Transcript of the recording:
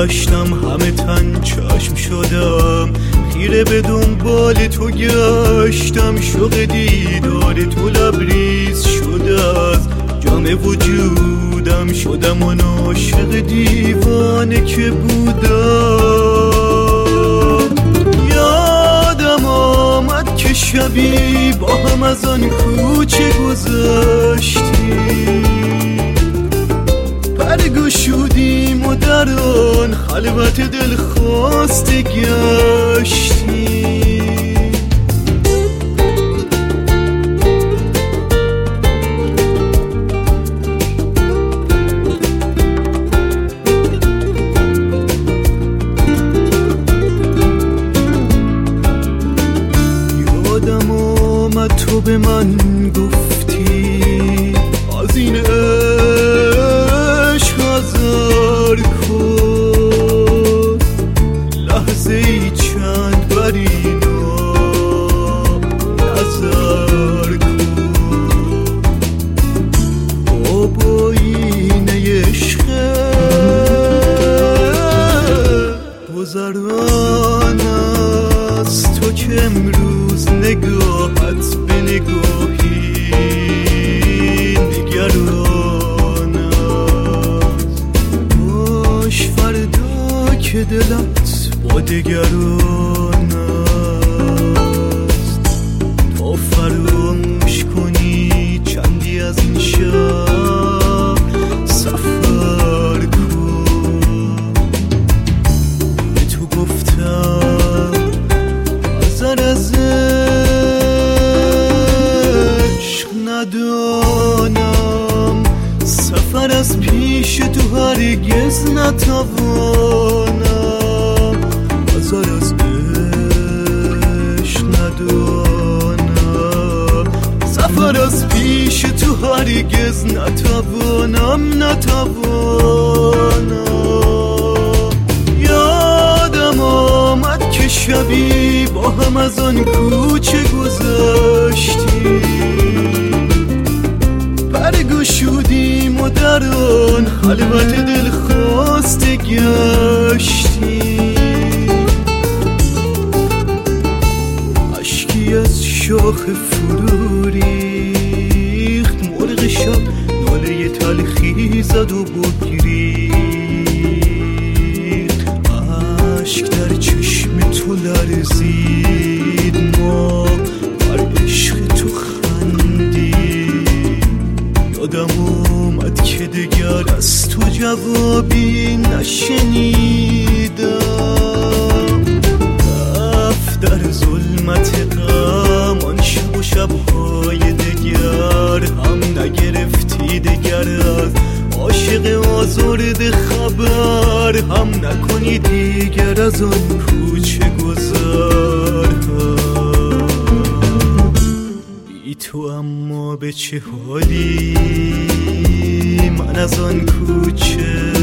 گشتم همه تن چشم شدم، خیره به دنبال تو گشتم، شوق دیدار تو لبریز شده از جام وجودم، شدم آن عاشق دیوانه که بودم. یادم آمد که شبی با هم از آن کوچه گذشتیم، برگشودیم و در آن خلوت دل خواسته گشتیم. یادم آمد تو به من گفتی از این نظر کن، لحظه ای چند بر اینا نظر کن، با اینه عشق گذران از تو که امروز نگاهت به نگاهی نگران، که دلت با دگران است، تا فراموش کنی چندی از این شب سفر کن. به تو گفتم آذر از عشق ندانم، سفر از پیش تو هرگز نتوانم، آذر از عشق ندانم، سفر از پیش تو هرگز نتوانم. یادم آمد که شبی با هم از آن کوچه گذشتیم، برگشودیم و در آن خلوت دل خواسته گشتیم. اشکی از شاخ فرو ریخت، مرغ شب ناله تلخی زد و بگریخت، اشک در چشم تو لرزید، ما بر عشق تو خندید. یادم اومد که دگر از تو جوابی نشنیدم، رفت در ظلمت غم آن شب و شبهای دگر، هم نگرفتی دگر از عاشق آزرده خبر، هم نکنی دیگر از آن کوچه گذر. بی تو اما به چه حالی من از آن کوچه